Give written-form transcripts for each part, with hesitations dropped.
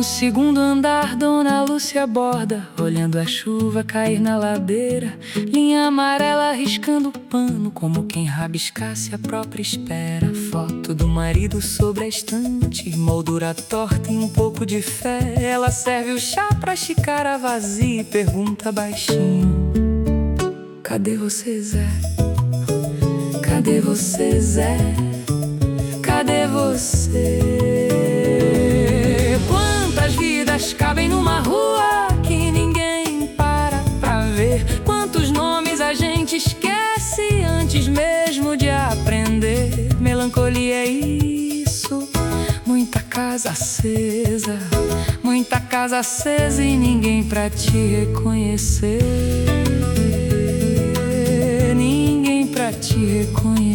No segundo andar, Dona Lúcia aborda, olhando a chuva cair na ladeira. Linha amarela riscando o pano, como quem rabiscasse a própria espera. Foto do marido sobre a estante, moldura torta e um pouco de fé. Ela serve o chá pra xícara vazia e pergunta baixinho: cadê você, Zé? Cadê você, Zé? Cadê você? Quantas vidas cabem numa rua que ninguém para pra ver? Quantos nomes a gente esquece antes mesmo de aprender? Melancolia é isso, muita casa acesa, muita casa acesa e ninguém pra te reconhecer. Ninguém pra te reconhecer.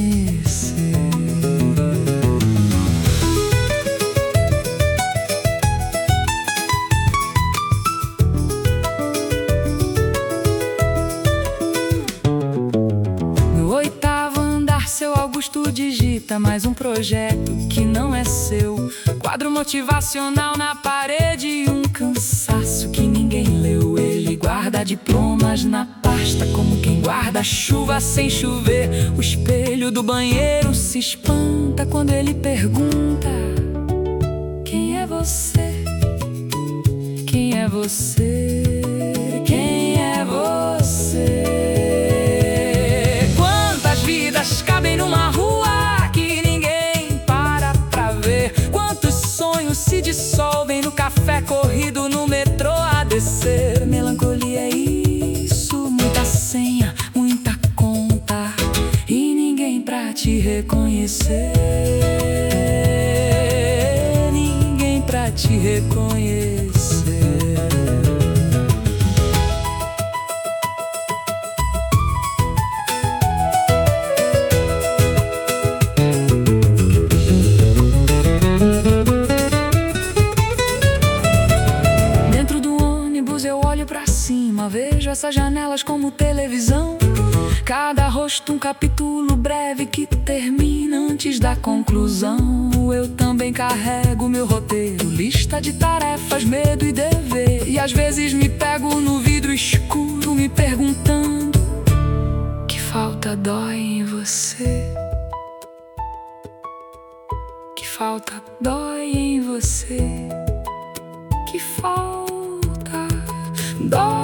Seu Augusto digita mais um projeto que não é seu. Quadro motivacional na parede e um cansaço que ninguém leu. Ele guarda diplomas na pasta como quem guarda chuva sem chover. O espelho do banheiro se espanta quando ele pergunta: quem é você? Quem é você? Quem é você? Cabem numa rua que ninguém para pra ver. Quantos sonhos se dissolvem no café corrido no metrô a descer. Melancolia é isso, muita senha, muita conta e ninguém pra te reconhecer. Ninguém pra te reconhecer. Vejo essas janelas como televisão, cada rosto um capítulo breve que termina antes da conclusão. Eu também carrego meu roteiro, lista de tarefas, medo e dever. E às vezes me pego no vidro escuro me perguntando: que falta dói em você? Que falta dói em você? Que falta dói